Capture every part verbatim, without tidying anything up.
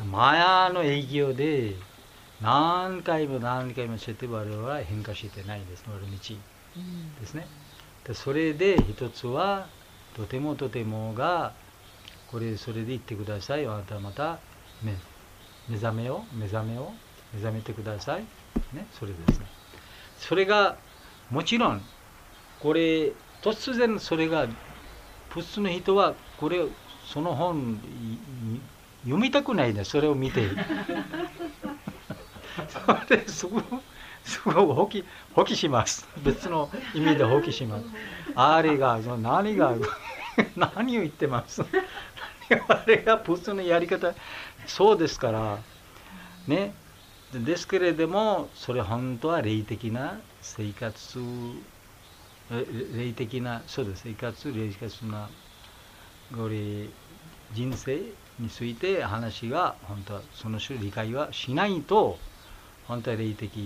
マヤの営業で何回も何回もして我々は変化してないです。我々道ですね。でそれで一つはとてもとてもがこれそれで言ってください。あなたまた目目覚めを目覚めを目覚めてください。ね、それですね。それがもちろんこれ突然それが普通の人はこれその本読みたくないね。それを見てそれすごいすごい放棄放棄します。別の意味で放棄します。あれが何が何を言ってますあれが普通のやり方そうですからね。ですけれどもそれ本当は霊的な生活霊的なそうです生活霊的なこれ人生について話が本当はその種理解はしないと本当は霊的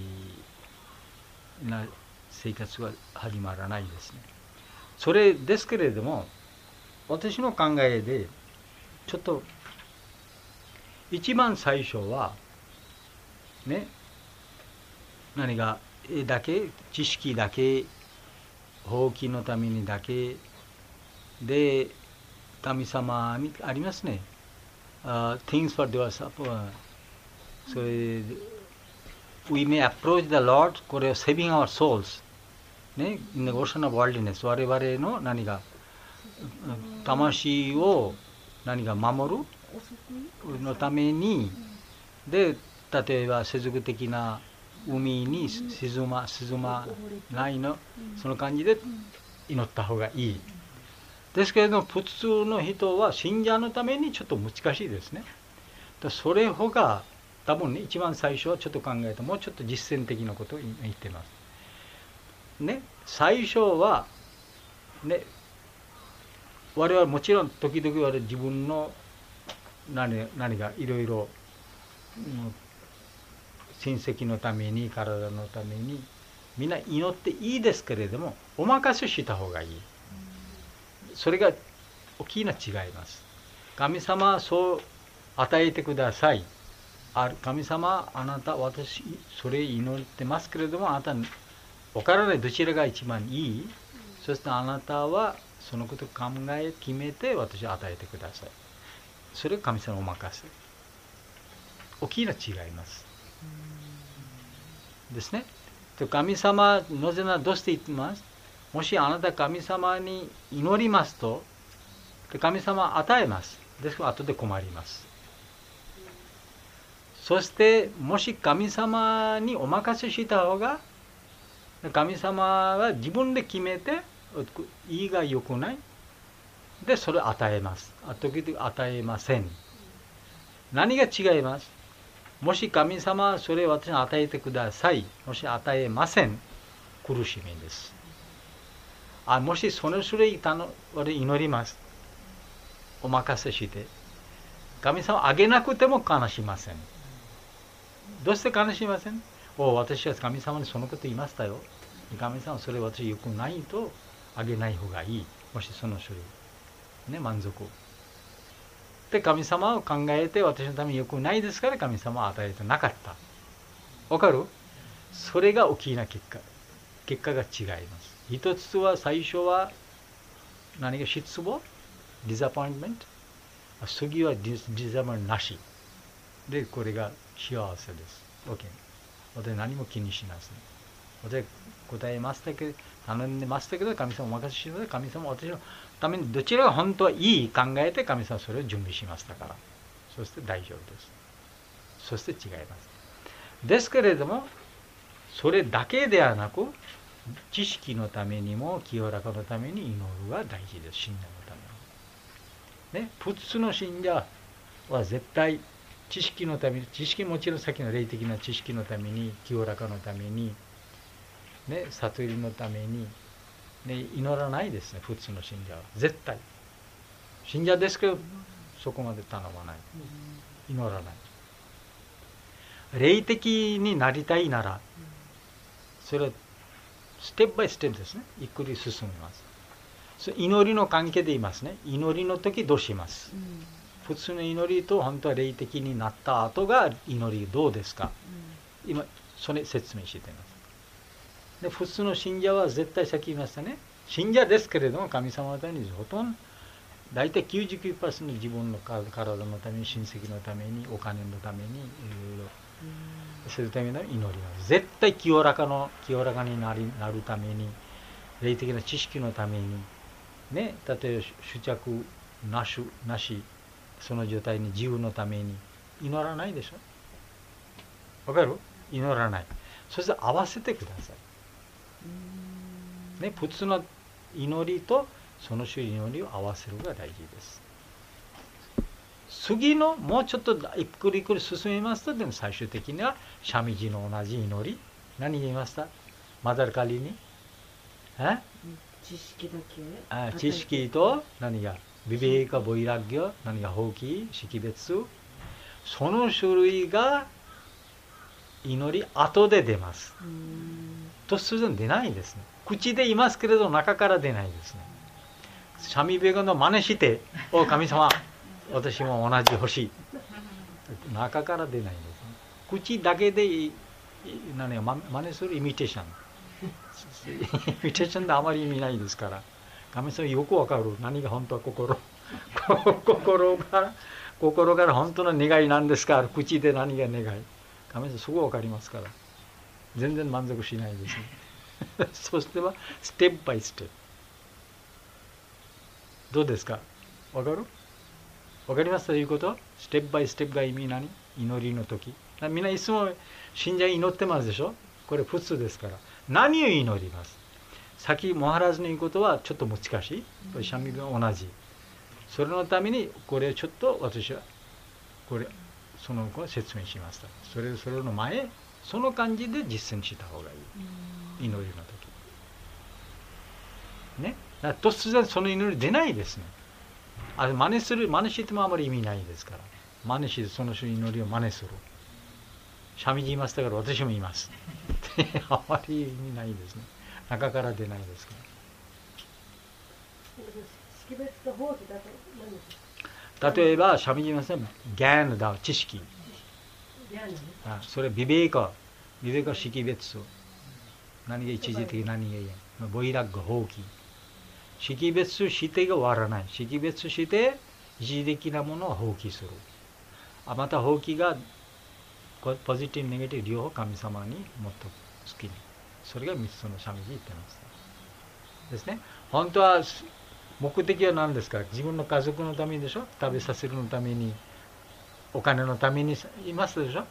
な生活は始まらないですね。それですけれども私の考えでちょっと一番最初はね何がだけ知識だけ放棄のためにだけで神様にありますね。Uh, things for devotion. So we may approach the Lord for saving our souls. ね、in the ocean of worldliness 我々の何が魂を何が守るのためにで例えば世俗的な海に沈ま沈まないのその感じで祈った方がいい。ですけれども普通の人は信者のためにちょっと難しいですね。それほが多分ね一番最初はちょっと考えてもうちょっと実践的なことを言ってます。ね、最初はね我々もちろん時々我々自分の何何がいろいろ親戚のために体のためにみんな祈っていいですけれどもお任せした方がいい。それが大きな違います。神様はそう与えてください。神様あなた私それ祈ってますけれどもあなた分からないどちらが一番いい。そしてあなたはそのことを考え決めて私は与えてください。それが神様お任せ。大きな違いますですね。神様なぜならどうして言ってます。もしあなた神様に祈りますと神様は与えます。ですから後で困ります。そしてもし神様にお任せした方が神様は自分で決めていいが良くないでそれを与えます。時々与えません。何が違います。もし神様はそれを私に与えてください。もし与えません苦しみです。あもしその種類祈ります。お任せして神様をあげなくても悲しません。どうして悲しません。お私は神様にそのこと言いましたよ。神様はそれ私よくないとあげない方がいい。もしその種類ね満足で神様を考えて私のためによくないですから神様は与えてなかった。わかる。それが大きな結果結果が違います。一つは最初は何が失望ディザポイントメント次はディザマンなしでこれが幸せです。 OK 私何も気にしません。私答えましたけど頼んでましたけど神様お任せします。神様私のためにどちらが本当はいい考えて神様はそれを準備しましたからそして大丈夫です。そして違います。ですけれどもそれだけではなく知識のためにも清らかのために祈るが大事です。信者のためにね。普通の信者は絶対知識のために知識もちろん先の霊的な知識のために清らかのためにね悟りのためにね祈らないですね。普通の信者は絶対信者ですけどそこまで頼まない祈らない。霊的になりたいならそれはステップバイステップですね。ゆっくり進みます。祈りの関係で言いますね。祈りの時どうします。 普通の祈りと本当は霊的になった後が祈りどうですか、うん、今それ説明しています。で普通の信者は絶対さっき言いましたね、信者ですけれども神様のためにほとんど大体 きゅうじゅうきゅうパーセント 自分の体のために、親戚のために、お金のためにいろいろするための祈りは絶対清らかの清らかになりなるために、霊的な知識のためにね、例えば執着なしなしその状態に自由のために祈らないでしょ。わかる？祈らない。そして合わせてください。ね、普通の祈りとその種祈りを合わせるが大事です。次のもうちょっとゆっくりゆっくり進みますと、でも最終的にはシャミジの同じ祈り。何言いました？マダルカリにえ知識だけあ知識と何がビベーカ、ボイラッギョ、何が法規、識別、その種類が祈り後で出ます。突然出ないですね。口で言いますけれど中から出ないですね。シャミベガの真似して「お神様私も同じ欲しい」中から出ないですね。口だけで何が真似するイミテーションイミテーションであまり意味ないですから、神様よくわかる何が本当は心心から心から本当の願いなんですか、口で何が願い、神様すぐわかりますから全然満足しないですねそしてはステップバイステップ。どうですか、わかる？わかりますということ？ステップバイステップが意味何？祈りの時みんないつも信者祈ってますでしょ。これ普通ですから。何を祈ります？さっきモハラズの言うことはちょっと難しい。これシャミが同じ。それのためにこれをちょっと私はこれその子説明しました。それそれの前その感じで実践した方がいい。祈りの時ね。だから突然その祈り出ないですね。あれ真似する真似してもあまり意味ないですから。真似してその人の祈りを真似する。シャミジ言いましたから私も言いますあまり意味ないですね。中から出ないですから。例えばシャミジ言いますね、ギャーンだ知識、あそれビベーカビベーカ識別、何が一時的何がいい、ボイラッグ放棄、識別してが終わらない。識別して一時的なものを放棄する。あまた放棄がポジティブネガティブ両方神様にもっと好きに、それがみっつのシャミジ言ってますですね。本当は目的は何ですか？自分の家族のためにでしょ。食べさせるのために、お金のためにいますでしょ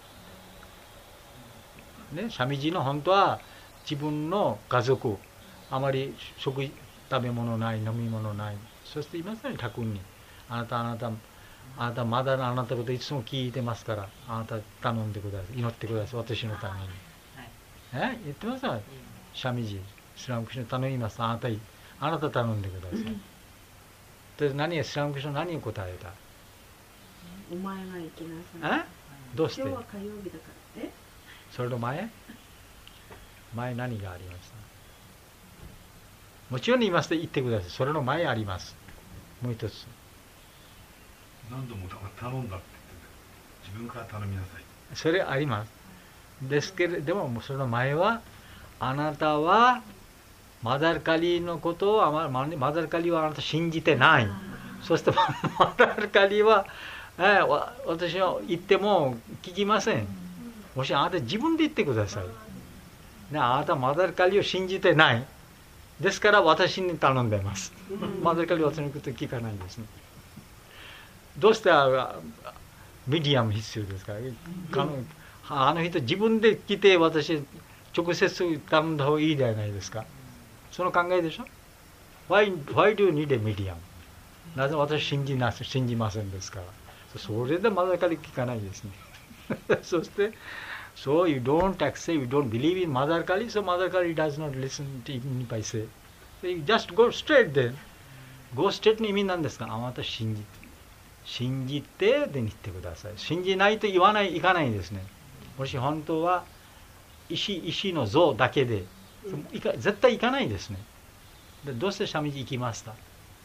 ね。シャミジの本当は自分の家族、あまり食食べ物ない、飲み物ない、そしていますね、他君にあなたあなたあなたまだあなたのこといつも聞いてますから、あなた頼んでください、祈ってください、私のために。え言ってますか？シャミジ、スラムクシュ頼みます、あなたあなた頼んでください。で何がスラムクシュ何を答えた？ お前が行きなさい。 えどうして？ 今日は火曜日だから。えそれの前前何がありました？もちろん言いますと言ってください。それの前あります。もう一つ。 何度も頼んだって言って自分から頼みなさい。 それあります。ですけれども、その前はあなたはマダルカリのことをマダルカリはあなた信じてない。そしてマダルカリは、え私は言っても聞きません。もしあなた自分で言ってください。ね、あなたマダルカリを信じてない。ですから私に頼んでます。マダルカリは私のこと聞かないですね。どうしてミディアム必要ですか？あの人自分で来て私直接頼んだ方がいいではないですか？その考えでしょ？ Why, why do you need a medium? なぜ私信じな信じませんですから。それでマダルカリ聞かないですね。そして、So you don't accept, you don't believe in Mother Kali, so Mother Kali does not listen to even if I say. So you just go straight then. Go straight の意味なんですか？あなた信じて。信じてで言ってください。信じないと言わない、いかないですね。もし本当は石、石の像だけで、いか絶対行かないですね。でどうしてシャミジ行きました？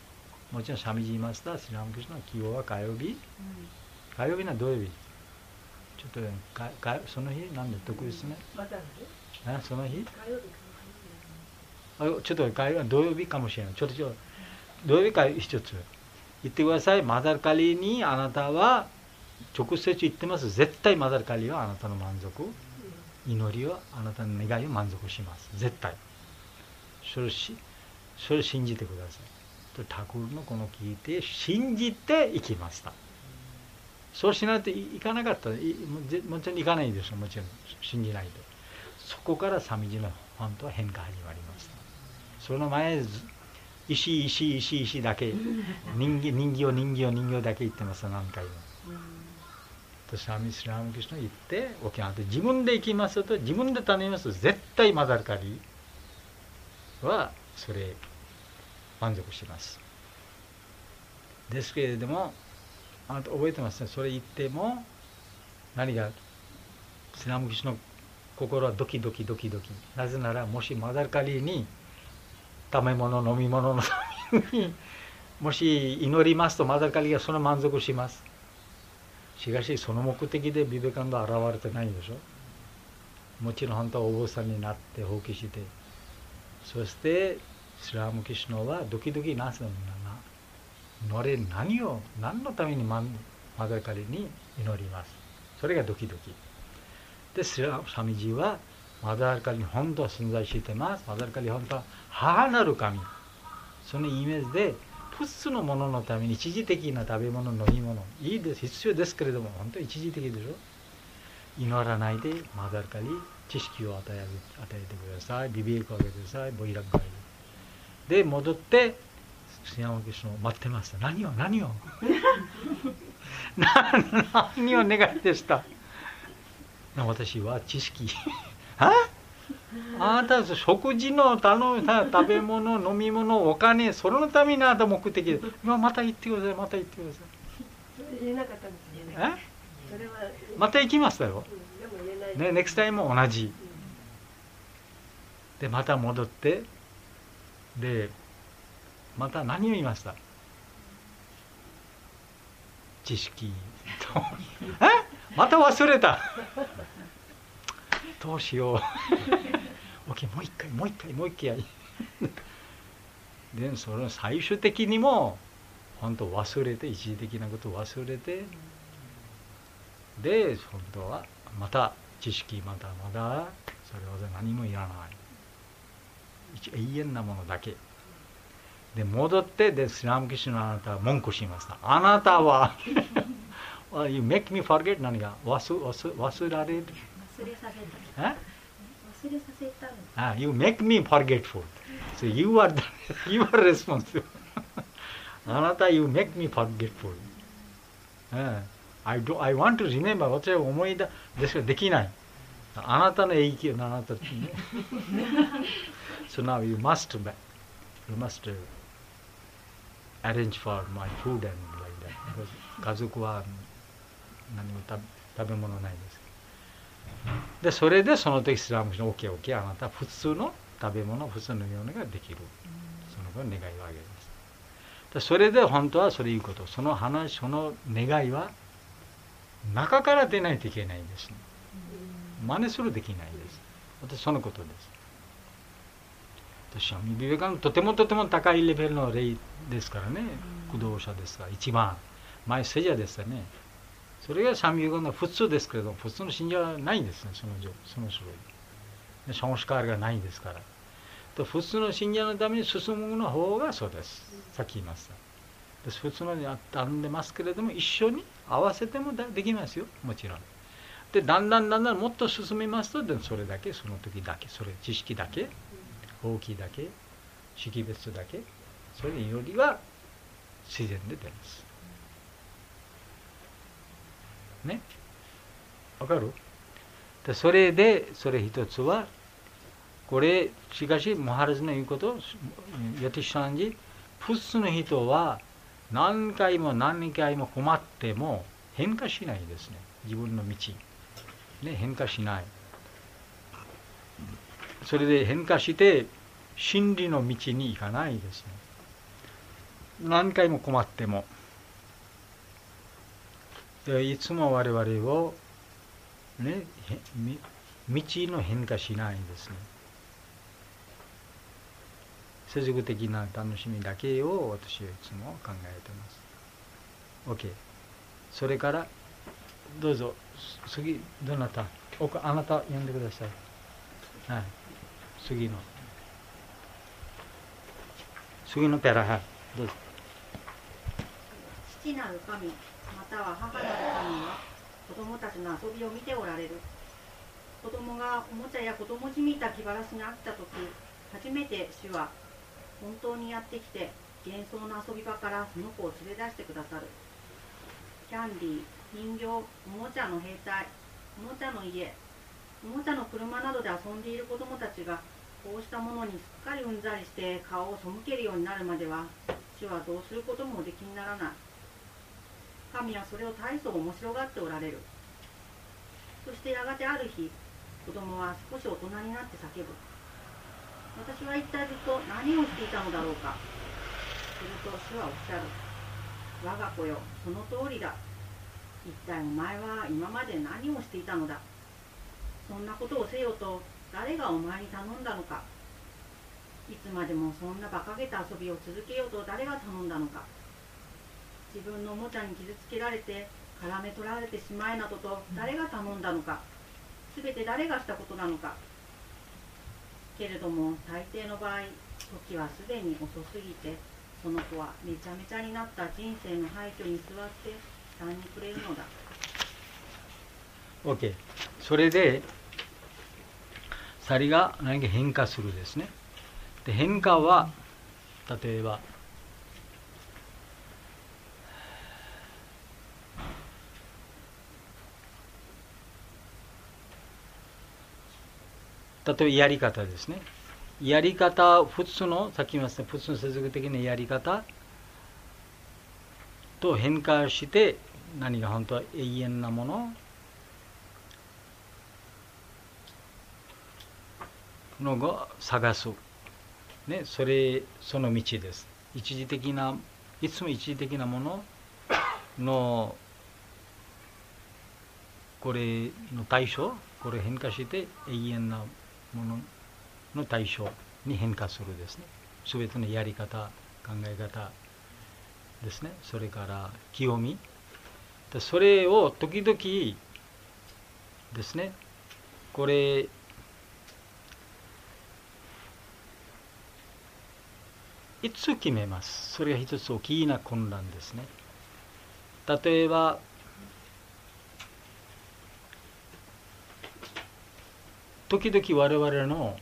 もちろんサミジいました。シラムクリシュナの起用は火曜日。 うん火曜日な土曜日。ちょっとかかその日なんで特別ね。 またねあその日火曜日あちょっと火曜土曜日かもしれない。ちょっとちょっと土曜日か一つ言ってください。マダルカリにあなたは直接言ってます。絶対マダルカリはあなたの満足、祈りはあなたの願いを満足します。絶対。それしそれを信じてください。とタクルのこの聞いて信じていきました。そうしないといかなかったらいもちろんいかないですよ。もちろん信じないと。そこからサミジの本当は変化始まりました。その前石石石石だけ人形人形人形人形だけ言ってます。何回も。とサミスラムキシュナ言って沖縄で自分で行きますと自分で頼みますと絶対マダルカリはそれ満足します。ですけれどもあなた覚えてますね。それ言っても何がスラムキシュの心はドキドキドキドキ。なぜならもしマダルカリに食べ物飲み物のためにもし祈りますとマダルカリがその満足します。しかしその目的でビベカンドは現れてないでしょ。もちろん本当はお坊さんになって放棄してそしてスラムキシュノはドキドキなすのなのれ何を何のためにマダルカリに祈ります。それがドキドキでスラミジーはマダルカリに本当は存在しています。マダルカリ本当は母なる神。そのイメージで普通のもののために一時的な食べ物飲み物いいです必要ですけれども本当に一時的でしょ。祈らないでマダルカリ知識を与え与えてください。ビビエクをあげてください。ボイラックで戻ってスヤマキシュノを待ってました。何を何を何を願いでした。私は知識ああなたは食事の頼む食べ物飲み物お金それのためにあなた目的で今また言ってくださいまた言ってください。 それ言えなかったんですよね。 えそれはまた行きましたよ、 うん、でも言えないね、ネクストタイムも同じでまた戻ってでまた何を言いました。知識とえまた忘れたどうしようOK もう一回もう一回もう一回でその最終的にも本当忘れて一時的なことを忘れてで本当はまた知識またまだそれは何もいらない永遠なものだけで戻ってでスラムキシュのあなたは文句しました。あなたはYou make me forget 何が忘忘忘られる忘れさせた忘れさせたのあ You make me forgetful So you are, the, you are responsible あなた You make me forgetful、uh, I, do, I want to remember 私は思い出ですができないあなたの影響あなたねSo now you must you must arrange for my food and like that because 家族は何も食べ食べ物ないですでそれでその時スラムキシュの オーケーオーケー あなた普通の食べ物普通のようなができるその願いをあげますそれで本当はそれいうことその話その願いは中から出ないといけないんですね真似するできないです私そのことですシャミビベカンとてもとても高いレベルの霊ですからね駆動者ですから一番前聖者ですからねそれがシャミビベカンの普通ですけれども普通の信者はないんですねそのその種類シャモシカールがないですからと普通の信者のために進むの方がそうですさっき言いました普通のにあんでますけれども一緒に合わせてもできますよもちろんでだんだんだんだんもっと進みますとでそれだけその時だけそれ知識だけ大きいだけ識別だけそれよりは自然で出ますねわかるでそれでそれ一つはこれしかしモハラジの言うことヤティシャンジ普通の人は何回も何回も困っても変化しないですね自分の道、ね、変化しないそれで変化して真理の道に行かないですね何回も困ってもでいつも我々を、ね、道の変化しないんですね。世俗的な楽しみだけを私はいつも考えてます。 OK。 それからどうぞ次どなたおあなた読んでください。はい、次の次のペラ、はい、どうぞ。 父なる神または母なる神は子供たちの遊びを見ておられる。子供がおもちゃや子供じみた気晴らしに飽きたとき、初めて主は本当にやってきて幻想の遊び場からその子を連れ出してくださる。キャンディー、人形、おもちゃの兵隊、おもちゃの家、おもちゃの車などで遊んでいる子供たちがこうしたものにすっかりうんざりして顔を背けるようになるまでは主はどうすることもおできにならない。神はそれを大層面白がっておられる。そしてやがてある日、子供は少し大人になって叫ぶ。私は一体ずっと何をしていたのだろうか。すると主はおっしゃる。我が子よ、その通りだ。一体お前は今まで何をしていたのだ。そんなことをせよと誰がお前に頼んだのか。いつまでもそんな馬鹿げた遊びを続けようと誰が頼んだのか。自分のおもちゃに傷つけられて絡め取られてしまえなどと誰が頼んだのか。すべて誰がしたことなのか。けれども大抵の場合、時はすでに遅すぎて、その子はめちゃめちゃになった人生の廃墟に座って悲惨に暮れるのだ。 OK。 それでサリが何か変化するですね。で変化は例えば例えばやり方ですね。やり方、普通のさっき言いました普通の世俗的なやり方と変化して何が本当は永遠なもののが探す、ね、それその道です。一時的ないつも一時的なもののこれの対象、これ変化して永遠なものの対象に変化するですね。すべてのやり方、考え方ですね。それから清み、それを時々ですね、これいつ決めます。それが一つ大きな混乱ですね。例えば時々我々の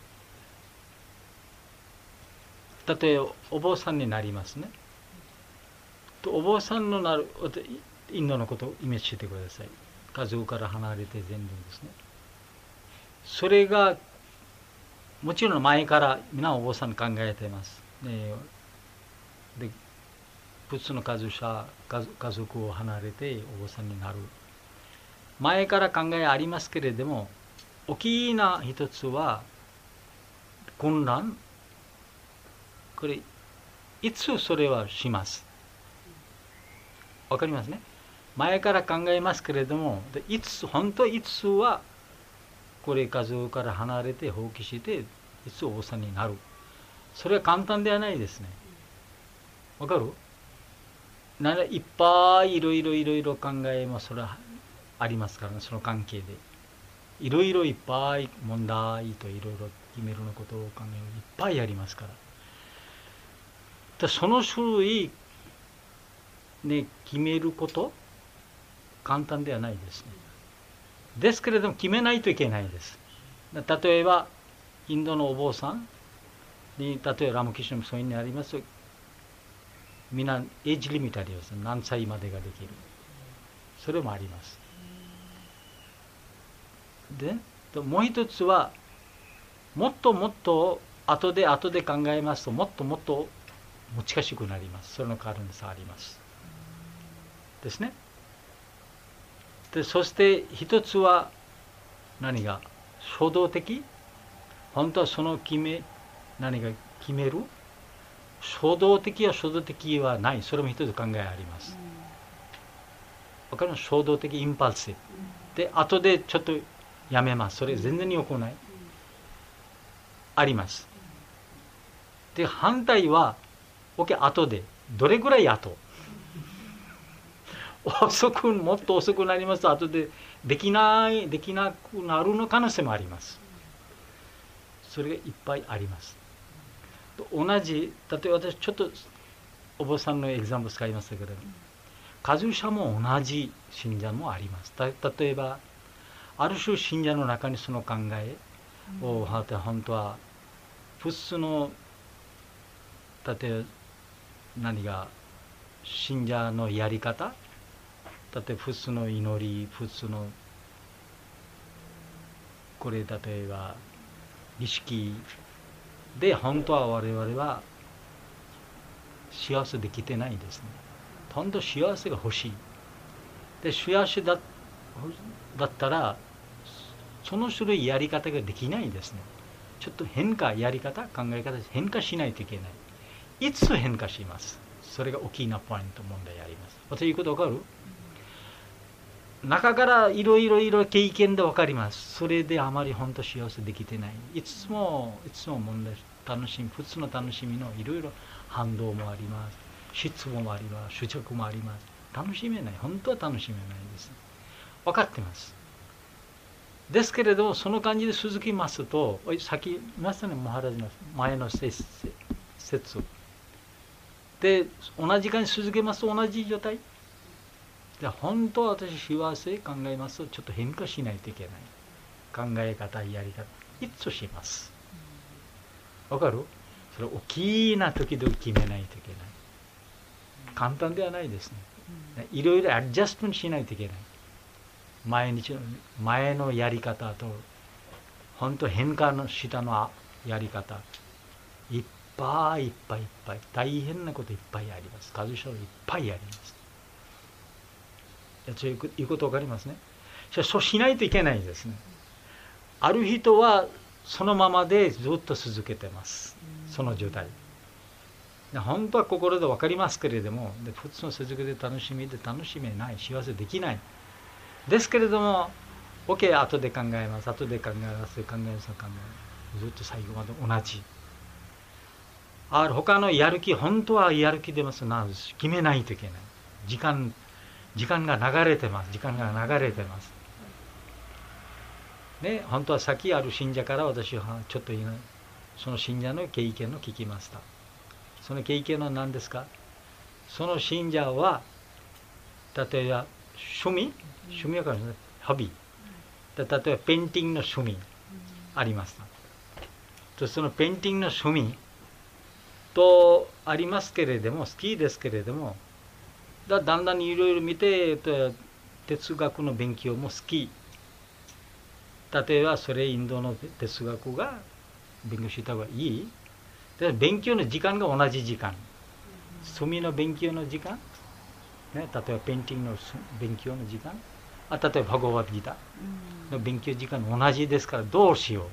例えばお坊さんになりますね。とお坊さんのなるインドのことをイメージしてください。家族から離れて全部ですね。それがもちろん前から皆お坊さん考えています。で、で普通の家族者家族を離れてお坊さんになる前から考えありますけれども、大きな一つは混乱。これいつそれはします。わかりますね。前から考えますけれども、いつ本当いつはこれ家族から離れて放棄していつお坊さんになる。それは簡単ではないですね。わかる？ならいっぱいいろいろいろいろ考えもそれはありますからね。その関係でいろいろいっぱい問題といろいろ決めるのことを考えるいっぱいありますから。でその種類ね決めること簡単ではないですね。ですけれども決めないといけないです。例えばインドのお坊さんに例えばラムキシュナのそういうにありますと、みんなエイジリミットあります。何歳までができる。それもあります。でもう一つはもっともっと後で後で考えますともっともっと難しくなります。それの可能性ありますですね。でそして一つは何が衝動的、本当はその決め何が決める衝動的や衝動的はない。それも一つ考えあります。わかります？衝動的インパルスで後でちょっとやめます。それ全然良くない。あります。で反対は OK 後でどれぐらい後遅くもっと遅くなりますと後でできないできなくなるの可能性もあります。それがいっぱいあります。同じ例えば私ちょっとお坊さんのエグザンプル使いましたけれども、カズシャも同じ信者もあります。た例えばある種信者の中にその考えを本当は普通の例えば何が信者のやり方、例えば普通の祈り、普通のこれ例えば儀式で本当は我々は幸せできてないですね。本当幸せが欲しい。で幸せだ、だったらその種類やり方ができないですね。ちょっと変化、やり方、考え方変化しないといけない。いつ変化します。それが大きなポイント問題あります。私言うことわかる？中からいろいろいろ経験でわかります。それであまり本当幸せできてない。いつもいつも問題、楽しみ、普通の楽しみのいろいろ反動もあります。失望もあります。執着もあります。楽しめない。本当は楽しめないです。分かってます。ですけれどもその感じで続きますと、さっき言いましたね、マハラジの前の説で同じ感じ続けますと同じ状態で、本当は私幸せ考えますとちょっと変化しないといけない。考え方、やり方一致します。わかる？それ大きな時々決めないといけない。簡単ではないですね。いろいろアジャストメントしないといけない。毎日の前のやり方と本当変化の下のやり方いっぱいいっぱいいっぱい大変なこといっぱいあります。数少いっぱいあります。そういうことわかりますね。そうしないといけないですね。ある人はそのままでずっと続けてます。その状態。本当は心でわかりますけれども、で普通の続けて楽しみで楽しめない、幸せできない。ですけれども、OK、後で考えます、後で考えます、考えます、考えます。ずっと最後まで同じ。ある他のやる気、本当はやる気出ますな、決めないといけない。時間、時間が流れてます。時間が流れてます。ね、本当は先ある信者から私はちょっとその信者の経験を聞きました。その経験は何ですか？その信者は、例えば趣味趣味はかるんですね。ホビー。例えばペインティングの趣味ありました。とそのペインティングの趣味とありますけれども、好きですけれども、だ, だんだんいろいろ見て、哲学の勉強も好き。例えばそれインドの哲学が勉強した方がいい。で勉強の時間が同じ時間。墨の勉強の時間、ね、例えばペインティングの勉強の時間、あ例えばバゴバッドギターの勉強時間同じですからどうしよ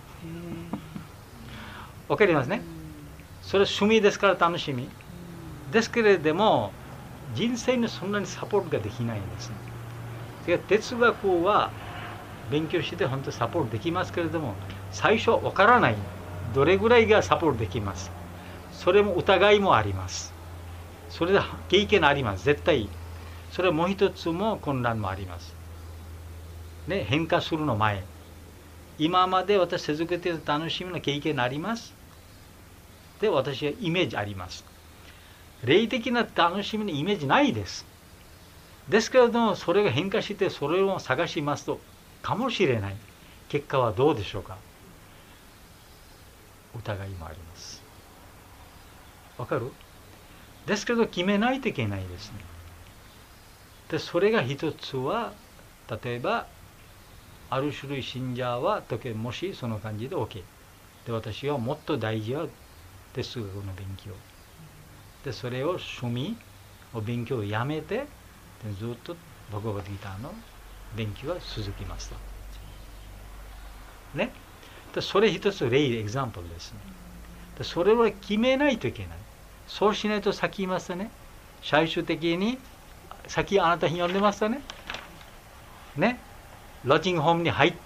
う。わかりますね。それ趣味ですから楽しみ。ですけれども人生にそんなにサポートができないんですね。哲学は勉強して本当にサポートできますけれども、最初わからない。どれぐらいがサポートできます。それも疑いもあります。それで経験あります。絶対。それもう一つも混乱もあります。ね、変化するの前。今まで私続けている楽しみの経験あります。で、私はイメージあります。霊的な楽しみのイメージないです。ですけれども、それが変化してそれを探しますと、かもしれない。結果はどうでしょうか。疑いもあります。わかる？ですけど決めないといけないですね。で、それが一つは、例えば、ある種類信者は、もしその感じで OK。で、私はもっと大事は哲学の勉強。で、それを趣味を勉強をやめて、でずっとバガバッドギターの勉強は続きました。ね。でそれ一つ例、エグザンプルですね。でそれは決めないといけない。 そうしないと先言いますとね、最終的に先あなた呼んでましたね。ね、ロジングホームに入って、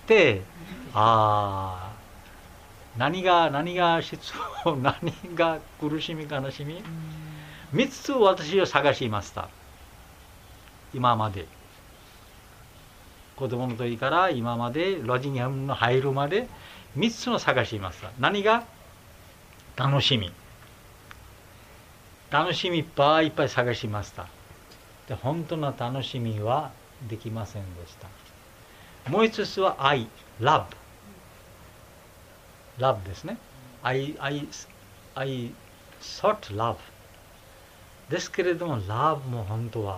ああ、何が何が失望、何が苦しみ悲しみ、三つ私を探しました。今まで子供の時から今までロジングホームに入るまで三つの探しました。何が楽しみ、楽しみいっぱいいっぱい探しました。で、本当の楽しみはできませんでした。もう一つは愛、ラブ。ラブですね。I, I, I sought love。ですけれども、ラブも本当は、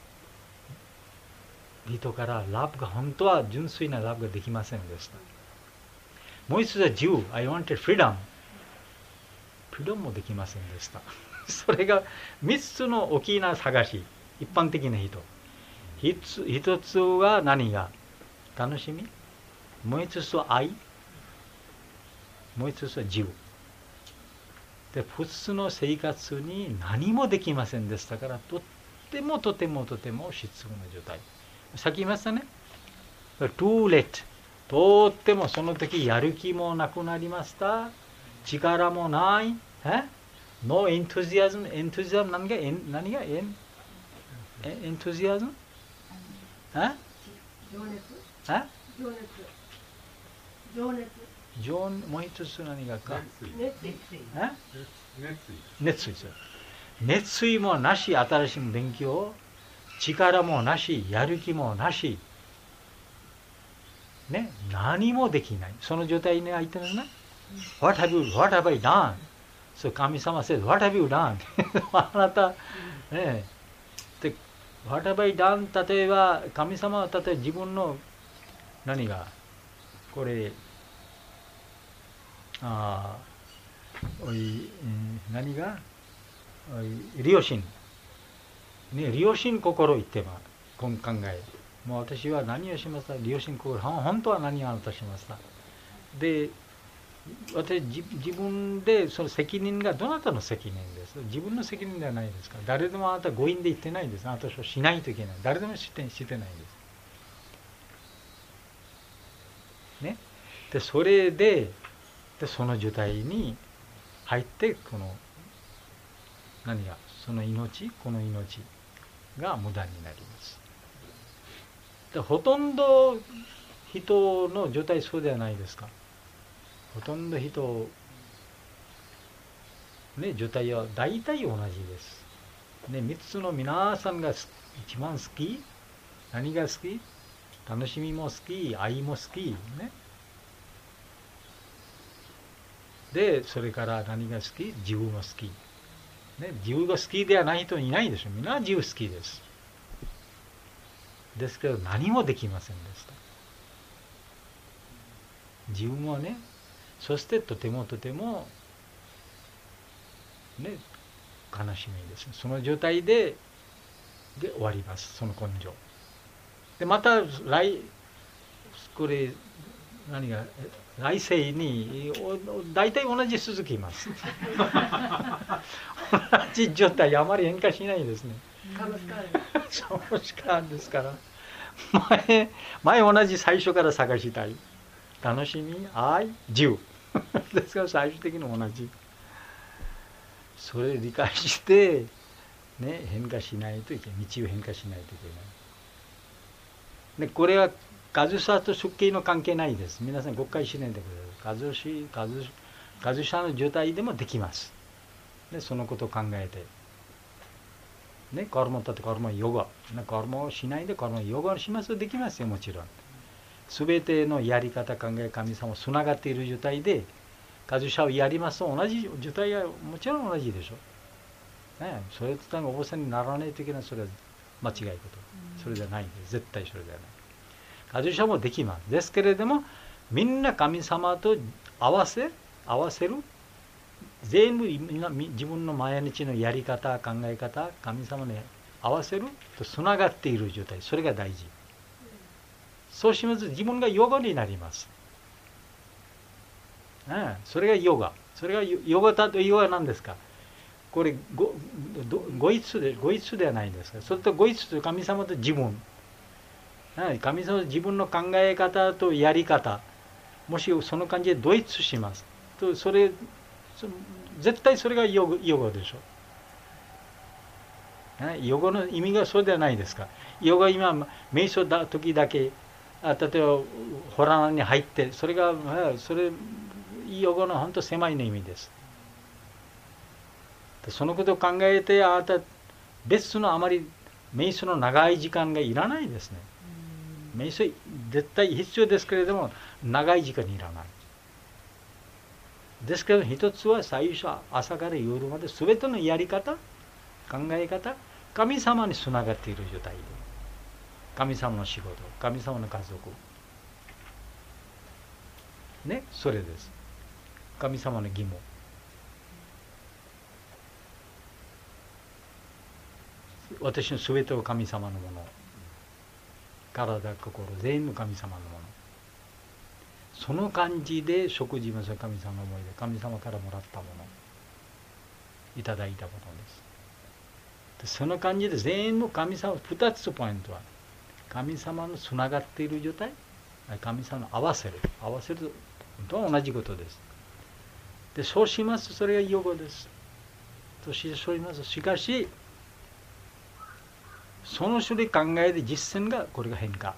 人からラブが本当は純粋なラブができませんでした。もう一つは自由。I wanted freedom。フリーダムもできませんでした。それが三つの大きな探し。一般的な人。一つ、一つは何が楽しみ、もう一つは愛、もう一つは自由。で、普通の生活に何もできませんでしたから、とってもとてもとても失望な状態。さっき言いましたね。too late。とってもその時やる気もなくなりました。力もない。え ?no enthusiasm。enthusiasm 何が、何が、えエントゥジアズム？え？ 情熱？ え？ 情熱。情熱。 情熱、もう一つ何がか？ 熱意。 え？ 熱意。 熱意です。熱意もなし、新しい勉強、力もなし、やる気もなし、ね、何もできない。その状態に入ってるんですね。What have you, what have I done? そう、神様 says, What have you done? あなた、ね、で、What have I done? 例えば、神様は例えば自分の何が、これ、あおい、何が、おい良心、ね、良心心言ってま、この考え。もう私は何をしました？良心心、本当は何をあなたしました？で、私自分でその責任がどなたの責任です？自分の責任ではないですから。誰でもあなた強引で言ってないんです。あなたはしないといけない。誰でもしてしてないんです。ね。で、それで、でその状態に入って、この、何が、その命、この命が無駄になります。で、ほとんど人の状態そうではないですか。ほとんど人、ね、状態は大体同じです。ね、三つの皆さんが一番好き、何が好き？楽しみも好き、愛も好き、ね。で、それから何が好き？自由も好き。ね、自由が好きではない人いないでしょ。みんな自由好きです。ですけど何もできませんでした。自由もね、そしてとてもとても、ね、悲しみです。その状態で、で終わります。その根性。で、また来、これ、何が、来世に大体同じ続きます。同じ状態、あまり変化しないですね。そうしかですから。前、前同じ最初から探したい。楽しみ、愛、自由。ですから最終的に同じ。それを理解して、ね、変化しないといけない。道を変化しないといけない。で、これは、カズサと出家の関係ないです。皆さん誤解しないでください。カズシ、カズ、カズシャの状態でもできます。で、そのことを考えて。ね、カルマだってカルマヨガ。カルマをしないでカルマヨガをしますとできますよ、もちろん。すべてのやり方、考え、神様をつながっている状態で、カズシャをやりますと同じ状態はもちろん同じでしょ。ね、それとお坊さんにならないといけない、それは間違いこと。それじゃないんです。絶対それじゃない。カズシャもできます。ですけれども、みんな神様と合わせ、合わせる。全部みんな自分の毎日のやり方、考え方、神様に合わせるとつながっている状態。それが大事。そうしますと自分がヨガになります。ね、それがヨガ。それがヨガだとヨガは何ですか？ これごご一でご一ではないですか。それとご一と神様と自分、神様と自分の考え方とやり方、もしその感じで同一しますと、それ絶対それがヨガでしょ。ヨガの意味がそうではないですか。ヨガ今瞑想だ時だけ、あ例えばホラーに入って、それがそれヨガの本当狭いの意味です。そのことを考えて、あなた別のあまり瞑想の長い時間がいらないですね。瞑想絶対必要ですけれども、長い時間いらない。ですけど一つは最初朝から夜まで全てのやり方、考え方、神様につながっている状態で、神様の仕事、神様の家族ね、それです。神様の義務、私の全てを神様のもの、体、心、全部神様のもの、その感じで食事も神様の思いで、神様からもらったもの、いただいたものです。その感じで全部神様、ふたつポイントは神様のつながっている状態、神様の合わせる、合わせると同じことです。でそうしますとそれがヨガです。としてそうします。しかしその種類考えで実践がこれが変化、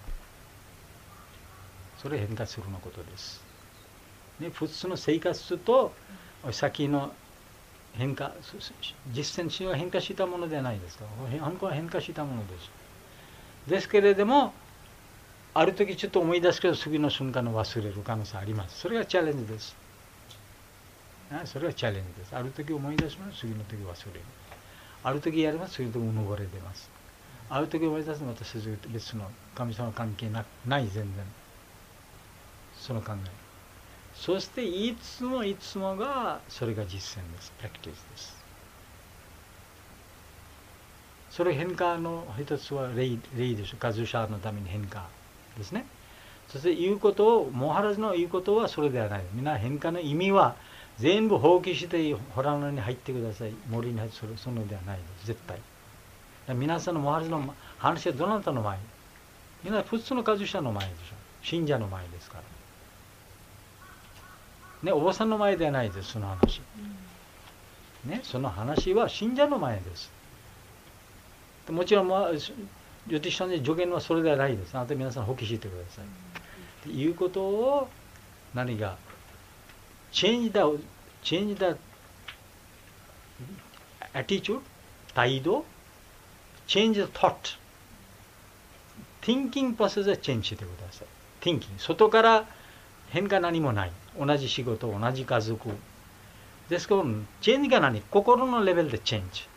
それ変化するのことです、ね、普通の生活と先の変化、実践しが変化したものではないですか。本当は変化したものです。ですけれども、ある時ちょっと思い出すけど次の瞬間の忘れる可能性あります。それがチャレンジです。それがチャレンジです。ある時思い出します、次の時忘れる。ある時やります、次の時うぬぼれ出ます。ある時思い出すの、私別の神様関係なない、全然その考え。そしていつもいつもがそれが実践です。プラクティスです。それ変化の一つは霊でしょ。カズシャのために変化ですね。そして言うことを、モハラジの言うことはそれではない。みんな変化の意味は全部放棄してホラーに入ってください、森に入って、それそのではないです。絶対。皆さんのモハラジの話はどなたの前？みんな普通のカズシャの前でしょ。信者の前ですから。ね、お坊さんの前ではないです、その話。ね、その話は信者の前です。もちろん、まあ、ジョティシャンで助言はそれではないです。あなた皆さん放棄してください。ということを、何が、change the, change the attitude、態度、change the thought、thinking process は change してください。thinking、外から変化何もない。同じ仕事、同じ家族。ですけど、チェンジが何？心のレベルでチェンジ。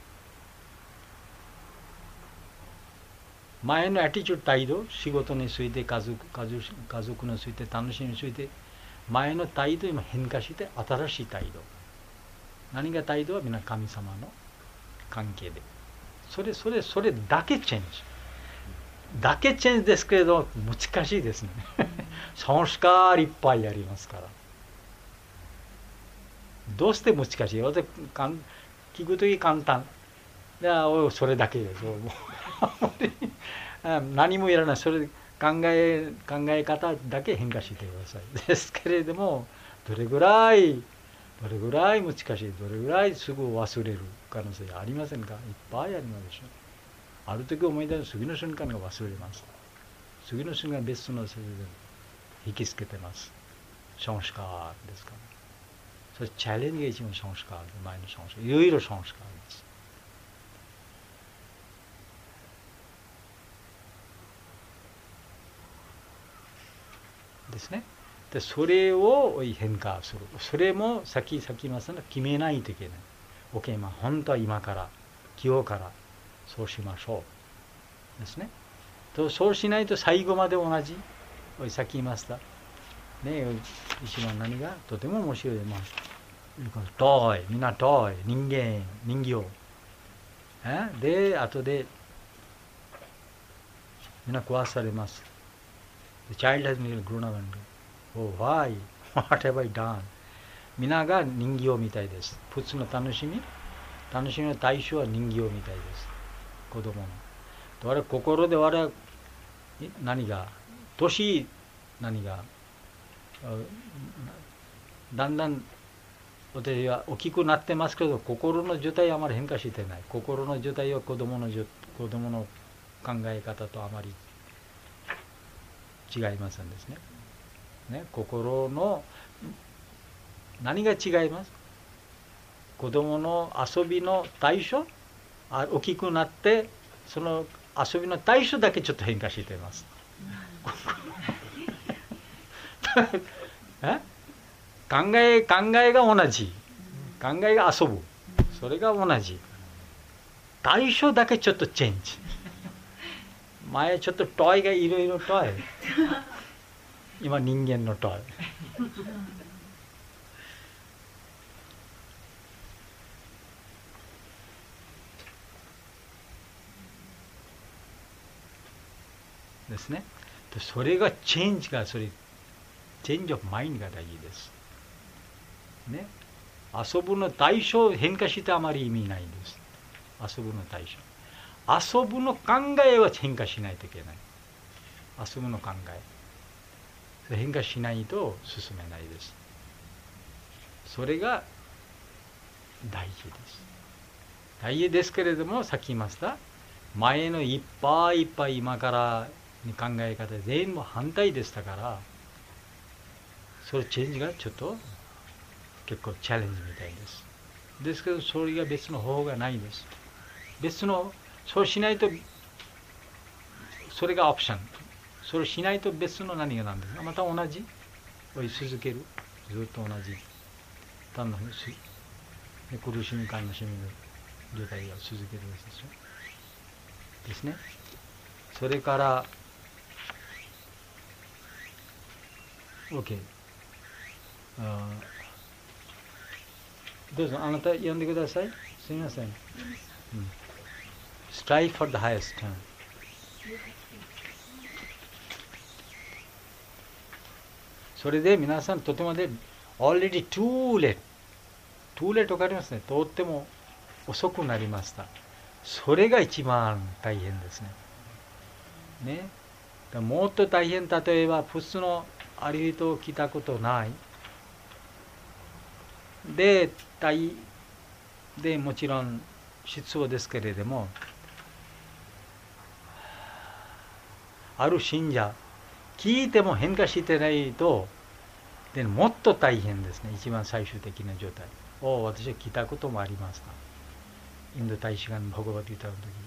前のアティチュード、態度、仕事について、家族、家族、家族について、楽しみについて、前の態度今変化して、新しい態度。何が態度はみんな神様の関係で。それ、それ、それだけチェンジ。だけチェンジですけれど、難しいですね。サンスカーいっぱいありますから。どうして難しい？私、聞くとき簡単。いや、それだけです。何もいらない。それ考え、考え方だけ変化してください。ですけれども、どれぐらい、どれぐらい難しい、どれぐらいすぐ忘れる可能性ありませんか？いっぱいありますでしょ。ある時思い出す次の瞬間が忘れます。次の瞬間別のせいで引きつけてます。サンスカーですから。それチャレンジが一番サンスカー、前のサンスカー、いろいろサンスカーです。ですね。で、それを変化する。それも先々ますの決めないといけない。OK、まあ本当は今から、今日からそうしましょう。ですね。とそうしないと最後まで同じ。さっき言いました。ね、一番何がとても面白い。まあ、遠い、みんな遠い、人間、人形。えで、後で、みんな壊されます。The child has been grown up and oh, why? What have I done? みんなが人形みたいです。普通の楽しみ、 楽しみの対象は人形みたいです。子供の。我々心で我々何が年何がだんだん私は大きくなってますけど、心の状態はあまり変化してない。心の状態は子供の子供の考え方とあまり違いませんですね。ね、心の何が違います？子供の遊びの対象、大きくなってその遊びの対象だけちょっと変化しています。え考え考えが同じ、考えが遊ぶ、それが同じ。対象だけちょっとチェンジ。前ちょっとトイがいろいろトイ、今人間のトイ。ですね。それがチェンジがそれチェンジオブマインドが大事です。ね。遊ぶの対象変化してあまり意味ないです。遊ぶの対象。遊ぶの考えは変化しないといけない。遊ぶの考え。変化しないと進めないです。それが大事です。大事ですけれども、さっき言いました。前のいっぱいいっぱい今からに考え方全部反対でしたから、それチェンジがちょっと結構チャレンジみたいです。ですけど、それが別の方法がないです。別の、そうしないと、それがオプション。それしないと別の何がなんですか。また同じ追い続ける。ずっと同じ。単なる苦しみ、悲しみの状態が続けるんですよ。ですね。それから、OK。どうぞ、あなた読んでください。すみません。うん、Strive for the highest. それで皆さんとてもで、already too late。too late わかりますね。とっても遅くなりました。それが一番大変ですね。ね。もっと大変、例えば、普通のある人を聞いたことない。で、大でもちろん必要ですけれども、ある信者、聞いても変化してないと、でもっと大変ですね、一番最終的な状態を私は聞いたこともありました。インド大使館のバガバッドギーターの時に、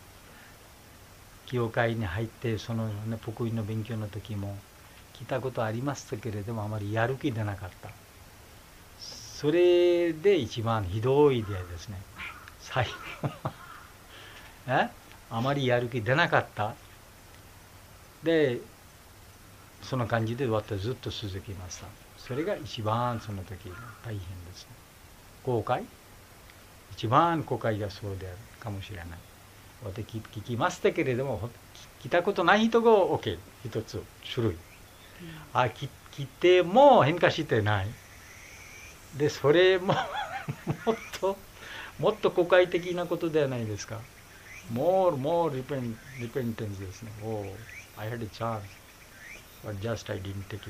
教会に入って、その、ね、福音の勉強の時も聞いたことありましたけれども、あまりやる気出なかった。それで一番ひどい出会いですね。最後えあまりやる気出なかった。で、その感じで私はずっと続きました。それが一番その時大変ですね。後悔一番後悔がそうであるかもしれない。私聞きましたけれども、聞いたことない人が OK、一つ種類。あ、聞いても変化してない。で、それももっともっと誤解的なことではないですか。more more repent, repentance ですね。Oh, I had a chance, but just I didn't take it.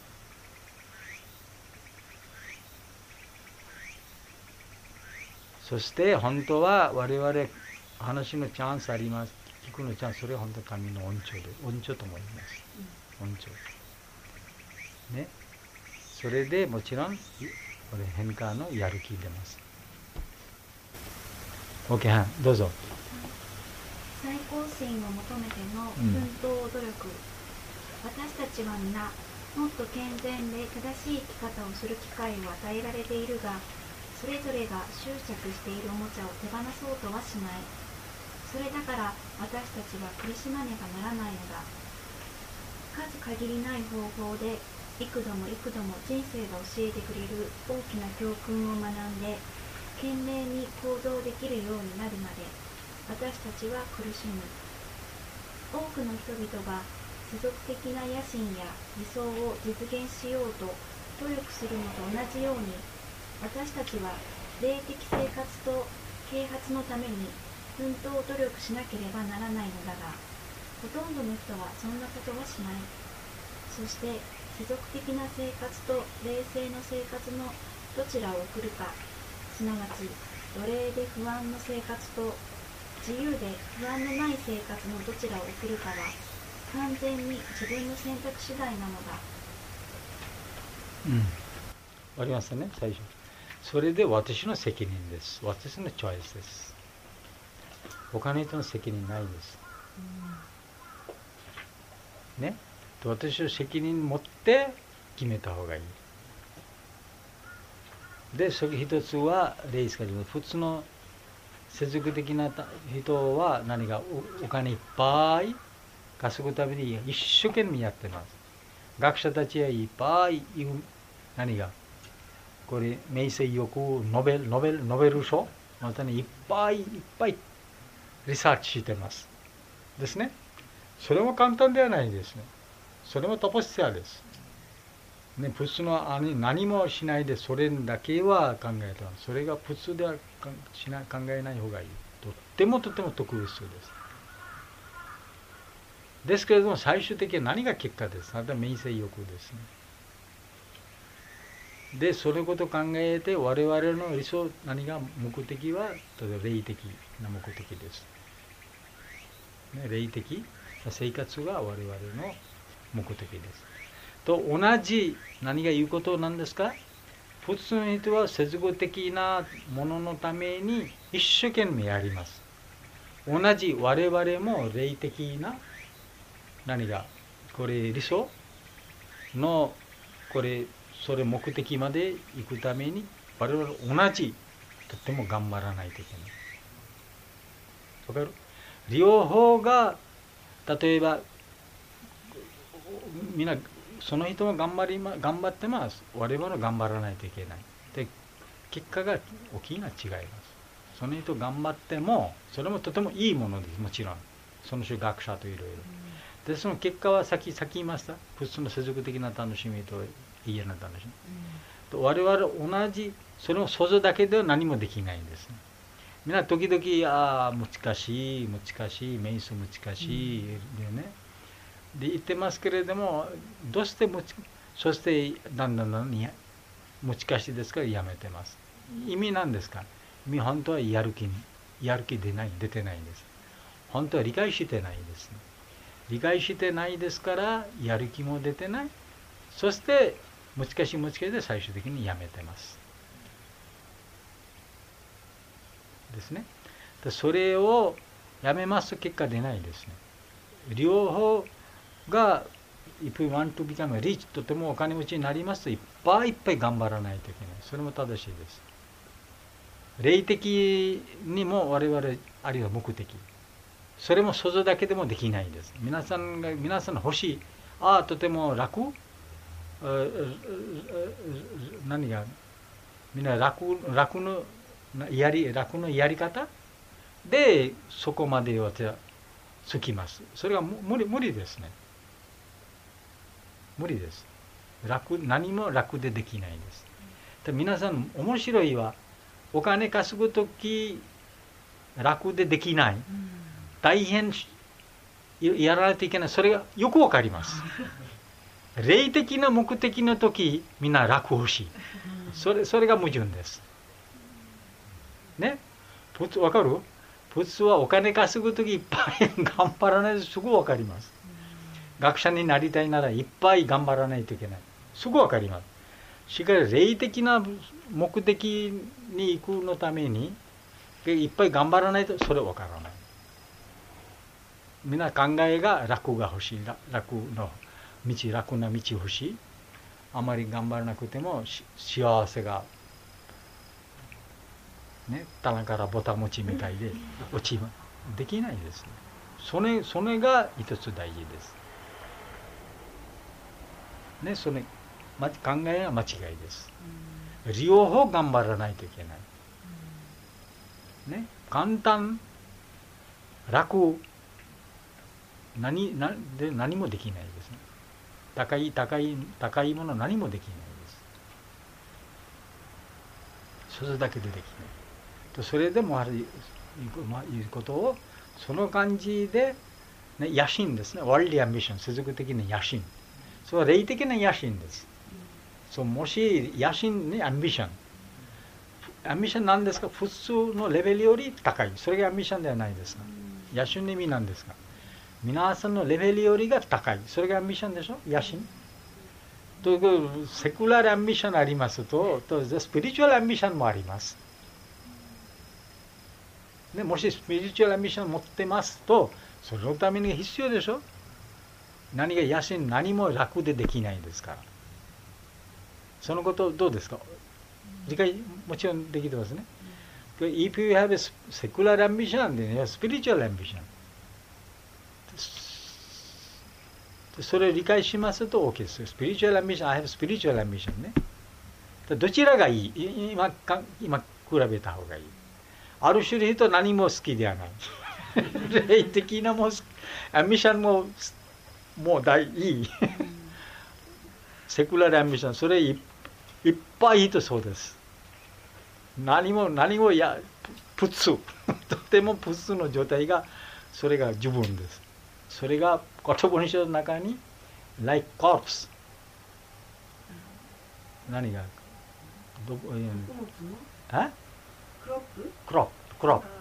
そして本当は我々話のチャンスあります。聞くのチャンス、それは本当に神の恩寵で、恩寵と思います。恩寵。ね。それでもちろんこれ変化のやる気出ます。OK、はい、どうぞ。 最高神を求めての奮闘努力、うん、私たちは皆もっと健全で正しい生き方をする機会を与えられているが、それぞれが執着しているおもちゃを手放そうとはしない。それだから私たちは苦しまねばならないのだ。数限りない方法で幾度も幾度も人生が教えてくれる大きな教訓を学んで懸命に行動できるようになるまで私たちは苦しむ。多くの人々が世俗的な野心や理想を実現しようと努力するのと同じように、私たちは霊的生活と啓発のために奮闘努力しなければならないのだが、ほとんどの人はそんなことはしない。そして世俗的な生活と霊性の生活のどちらを送るか、すなわち奴隷で不安の生活と自由で不安のない生活のどちらを送るかは完全に自分の選択次第なのだ。 うん。わかりましたね、最初。それで私の責任です。私のチョイスです。他の人の責任ないです。うん、ね。私の責任持って決めた方がいい。で、それ一つはレイスが普通の世俗的な人は何か お, お金いっぱい稼ぐために一生懸命やってます。学者たちはいっぱい言う何がこれ名声よくノベルノベルノベル賞またねいっぱいいっぱいリサーチしてますですね。それも簡単ではないですね。それもトポスティアです。ね、普通の何もしないでそれだけは考えた。それが普通ではしな考えない方がいい。とってもとても特別です。ですけれども最終的には何が結果です。また名声欲ですね。で、そのことを考えて我々の理想、何が目的は、例えば霊的な目的です。ね、霊的生活が我々の目的です。と同じ何が言うことなんですか？普通の人は世俗的なもののために一生懸命やります。同じ我々も霊的な何がこれ理想のこれそれ目的まで行くために我々同じとっても頑張らないといけない。わかる？両方が例えばみんなその人も頑張りま頑張ってます。我々も頑張らないといけない。で結果が大きな違います。その人頑張ってもそれもとてもいいものです。もちろんその人学者といろいろ。でその結果はさっきさっき言いました。普通の世俗的な楽しみと家の楽しみ。と我々同じそれを想像だけでは何もできないんですね。みんな時々ああ難しい難しい瞑想難しいでね。で言ってますけれどもどうしてもそしてだんだんだんだん難しいですからやめてます。意味なんですか？意味本当はやる気やる気出ない出てないんです。本当は理解してないですね。理解してないですからやる気も出てない。そして難しい難しいで最終的にやめてます。ですね。でそれをやめますと結果出ないですね。両方が if you want to become rich とてもお金持ちになりますといっぱいいっぱい頑張らないといけない。それも正しいです。霊的にも我々あるいは目的それも想像だけでもできないです。皆さんが皆さんの欲しいああとても楽何がみんな楽楽のやり楽のやり方でそこまで私はつきます。それが無理無理ですね。無理です。楽何も楽でできないです。で皆さん面白いはお金稼ぐとき楽でできない。大変やらないといけない。それがよくわかります。霊的な目的の時みんな楽欲しい。それそれが矛盾です。ね、普通わかる？普通はお金稼ぐ時いっぱい頑張らないとすぐわかります。学者になりたいならいっぱい頑張らないといけない。すぐわかります。しかし霊的な目的に行くのためにいっぱい頑張らないとそれわからない。みんな考えが楽が欲しい。楽の道楽な道欲しい。あまり頑張らなくても幸せがね棚からぼた餅みたいで落ちできないですね。それそれが一つ大事です。ね、それ考えが間違いです。両方頑張らないといけない。ね、簡単楽何なで何もできないですね。高い高い高いもの何もできないです。それだけでできない。 とそれでもあるいうことをその感じで、ね、野心ですね。ワールドアンビション、世俗的な野心。それは霊的な野心です。そうもし野心にアンビション。アンビションなんですか？普通のレベルより高い。それがアンビションではないですか。野心の意味なんですか。皆さんのレベルよりが高い。それがアンビションでしょ？野心。というセクラルアンビションありますと、とスピリチュアルアンビションもあります。ね、もしスピリチュアルアンビションを持ってますと、それのために必要でしょ？何が野心、何も楽でできないですから。そのことどうですか？理解もちろんできてますね。If you have a secular ambition, then you have spiritual ambition. それを理解しますと OK です。スピリチュアルアンビション、I have spiritual ambition ね。どちらがいい？今、今比べた方がいい。ある種の人は何も好きではない。霊的なもアンビションももう大いい。セクラルアンビション、それいっぱい人そうです。何も何もや普通とても普通の状態がそれが十分です。それが言葉に書の中に like corpse 何がどこえあクロップクロップクロップ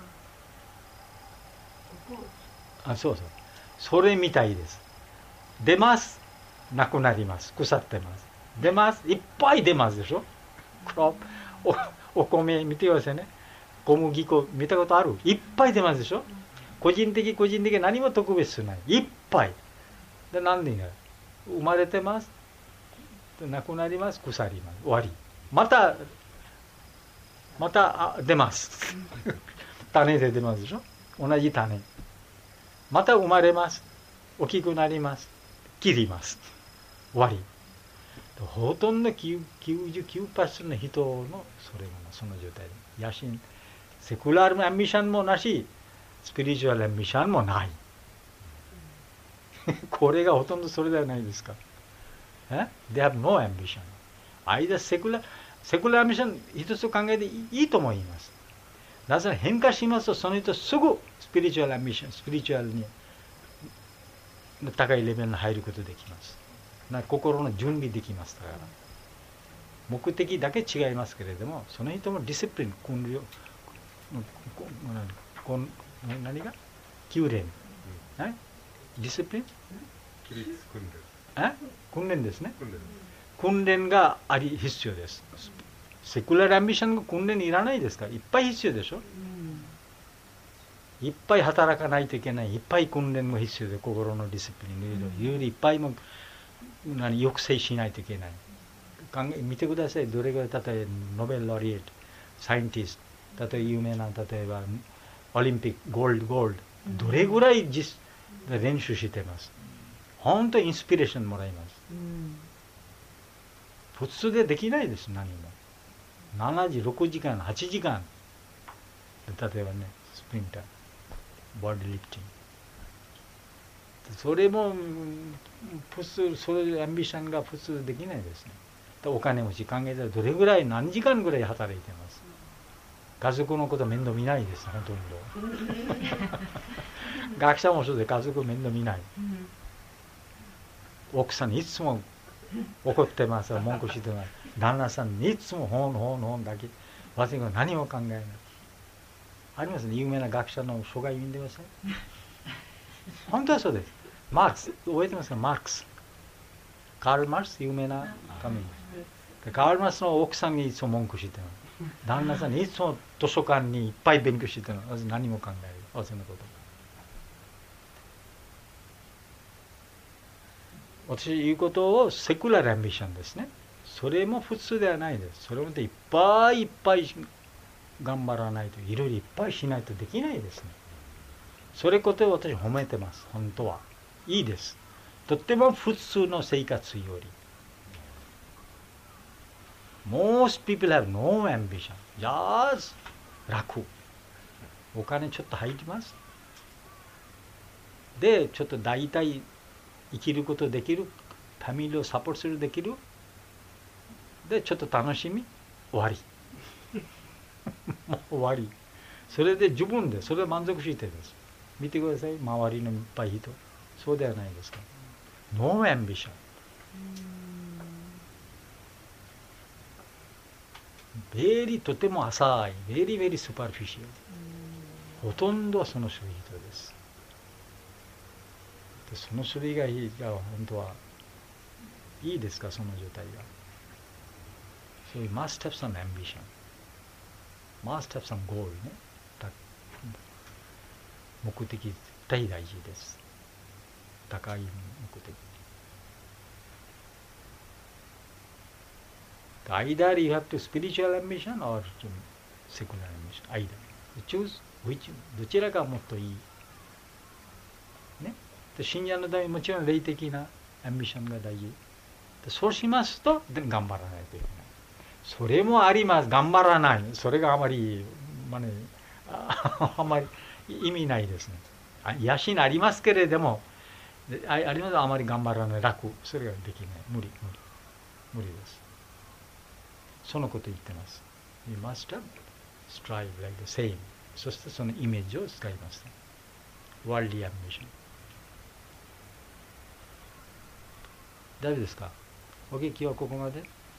あそうそうそれみたいです。出ますなくなります腐ってます出ますいっぱい出ますでしょ。クロップおお米見てくださいね。小麦粉見たことある？いっぱい出ますでしょ。個人的個人的何も特別ない。いっぱい。で何で生まれてます。なくなります。腐ります。終わり。またまた出ます。種で出ますでしょ。同じ種。また生まれます。大きくなります。切ります。終わり。ほとんどきゅうじゅうきゅうパーセントの人のそれがその状態で野心セクラルアンビションもなしスピリチュアルアンビションもないこれがほとんどそれではないですか。え They have no ambition. Either secular secular ambition 一つ考えていいと思います。なぜ変化しますとその人すぐスピリチュアルアンビションスピリチュアルに高いレベルに入ることできます。な心の準備できますから目的だけ違いますけれどもその人もディシプリン訓練何が訓練、うん、ディシプリン訓練ですね。訓練があり必要です。セクラルアンビションが訓練いらないですからいっぱい必要でしょ、うん、いっぱい働かないといけないいっぱい訓練も必要で心のディシプリンいろいろいっぱいも何抑制しないといけない。考え見てください。どれぐらい例えばノーベルロリエットサイエンティスト例えば有名な例えばオリンピックゴールドゴールドどれぐらい実練習してます。本当にインスピレーションもらいます、うん、普通でできないです。何もななじろくじかんはちじかん例えばねスプリンターボディリフティングそれも普通そういうアンビションが普通できないですね。お金持ち考えたらどれぐらい何時間ぐらい働いてます。家族のこと面倒見ないですほとんど学者もそうで家族面倒見ない。奥さんにいつも怒ってます文句してます。旦那さんにいつも本本本だけ私が何も考えないありますね。有名な学者の書が読んでません本当はそうです。マークス覚えてますか。マークスカール・マルクス有名な神カール・マルクスの奥さんにいつも文句してます旦那さんにいつも図書館にいっぱい勉強してるの私何も考える私のこと私言うことをセクラルアンビションですね。それも普通ではないです。それもいっぱいいっぱい頑張らないといろいろいっぱいしないとできないですね。それことを私褒めてます。本当はいいです。とっても普通の生活より Most people have no ambition. Just 楽お金ちょっと入りますでちょっと大体生きることできるファミリーをサポートするできるでちょっと楽しみ終わりもう終わりそれで十分で、それで満足してるんです。見てください、周りのいっぱい人。そうではないですか。No ambition。ベリーとても浅い、ベリーベリースーパーフィシャル。ほとんどはその種類人です。でその種類がいいが本当はいいですか、その状態が。So you must have some ambition. Must have some goal ね。目的絶対大事です。高い目的。Either you have to spiritual ambition or secular ambition. Either. Choose which. どちらがもっといい。ね。で信者のためにもちろん霊的なアンビションが大事。でそうしますと、頑張らないといけない。それもあります。頑張らない。それがあまり、まあね、あ, あまり意味ないですね。野心ありますけれども、あ, ありますあまり頑張らない。楽。それができない。無理、無理。無理です。そのこと言ってます。You must strive like the same. そしてそのイメージを使います。Worldly ambition。大丈夫ですか？お聞きはここまで。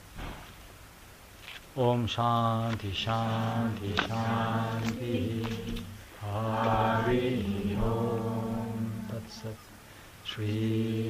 オムシャンティシャンティシャンティハリオムタツサツシリ